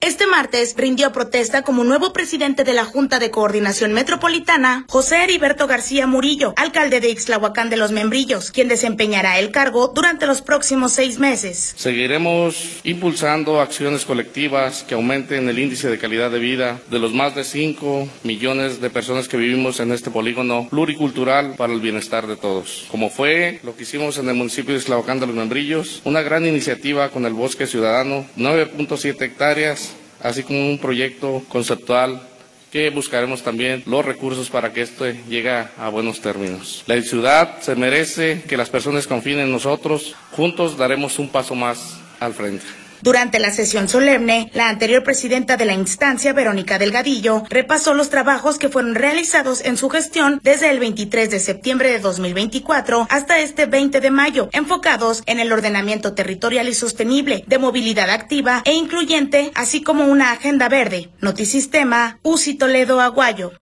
Este martes rindió protesta como nuevo presidente de la Junta de Coordinación Metropolitana, José Heriberto García Murillo, alcalde de Ixtlahuacán de los Membrillos, quien desempeñará el cargo durante los próximos 6 meses. Seguiremos impulsando acciones colectivas que aumenten el índice de calidad de vida de los más de 5 millones de personas que vivimos en este polígono pluricultural para el bienestar de todos. Como fue lo que hicimos en el municipio de Ixtlahuacán de los Membrillos, una gran iniciativa con el Bosque Ciudadano, 9.7 hectáreas, así como un proyecto conceptual que buscaremos también los recursos para que esto llegue a buenos términos. La ciudad se merece que las personas confíen en nosotros, juntos daremos un paso más al frente. Durante la sesión solemne, la anterior presidenta de la instancia, Verónica Delgadillo, repasó los trabajos que fueron realizados en su gestión desde el 23 de septiembre de 2024 hasta este 20 de mayo, enfocados en el ordenamiento territorial y sostenible, de movilidad activa e incluyente, así como una agenda verde. Notisistema, UCI Toledo, Aguayo.